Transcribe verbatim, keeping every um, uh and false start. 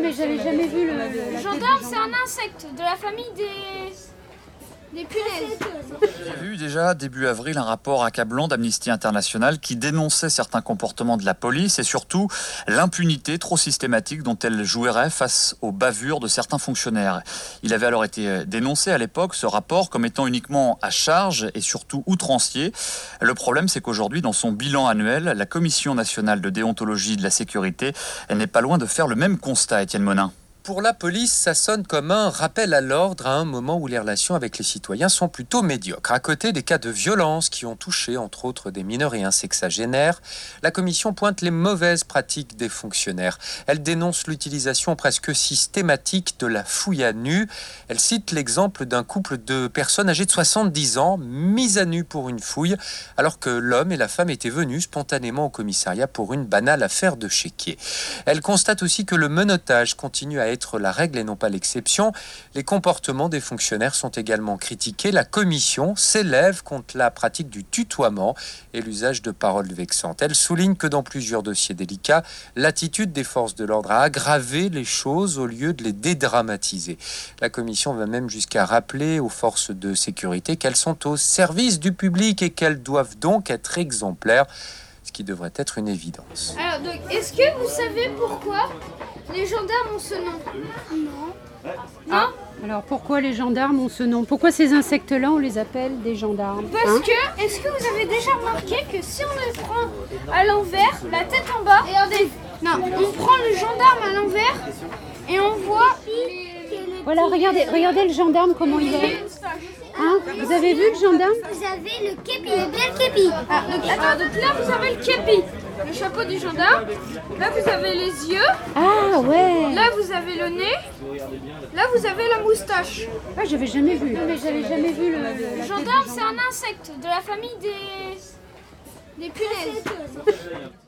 mais j'avais jamais vu le... le- Le gendarme, c'est un insecte de la famille des... des punaises. Il y avait eu déjà début avril un rapport accablant d'Amnesty International qui dénonçait certains comportements de la police et surtout l'impunité trop systématique dont elle jouirait face aux bavures de certains fonctionnaires. Il avait alors été dénoncé à l'époque, ce rapport, comme étant uniquement à charge et surtout outrancier. Le problème, c'est qu'aujourd'hui, dans son bilan annuel, la Commission nationale de déontologie de la sécurité, elle n'est pas loin de faire le même constat, Étienne Monin. Pour la police, ça sonne comme un rappel à l'ordre à un moment où les relations avec les citoyens sont plutôt médiocres. À côté des cas de violence qui ont touché, entre autres, des mineurs et un sexagénaire, la commission pointe les mauvaises pratiques des fonctionnaires. Elle dénonce l'utilisation presque systématique de la fouille à nu. Elle cite l'exemple d'un couple de personnes âgées de soixante-dix ans, mises à nu pour une fouille, alors que l'homme et la femme étaient venus spontanément au commissariat pour une banale affaire de chéquier. Elle constate aussi que le menottage continue à être la règle et non pas l'exception. Les comportements des fonctionnaires sont également critiqués. La commission s'élève contre la pratique du tutoiement et l'usage de paroles vexantes. Elle souligne que dans plusieurs dossiers délicats, l'attitude des forces de l'ordre a aggravé les choses au lieu de les dédramatiser. La commission va même jusqu'à rappeler aux forces de sécurité qu'elles sont au service du public et qu'elles doivent donc être exemplaires, ce qui devrait être une évidence. Alors, donc, est-ce que vous savez pourquoi les gendarmes ont ce nom? Non. Non Ah, alors pourquoi les gendarmes ont ce nom? Pourquoi ces insectes-là, on les appelle des gendarmes? Parce Hein que, est-ce que vous avez déjà remarqué que si on les prend à l'envers, la tête en bas, regardez, non, on prend le gendarme à l'envers et on voit les... Voilà, regardez, regardez le gendarme, comment il est. Hein? Vous avez vu le gendarme? Vous avez le képi, le bien le képi. Ah, donc, attends, donc là vous avez le képi, le chapeau du gendarme, là vous avez les yeux, Ah ouais. là vous avez le nez, là vous avez la moustache. Ah, j'avais jamais vu. Mais j'avais jamais vu le... Le gendarme, c'est un insecte de la famille des... des punaises.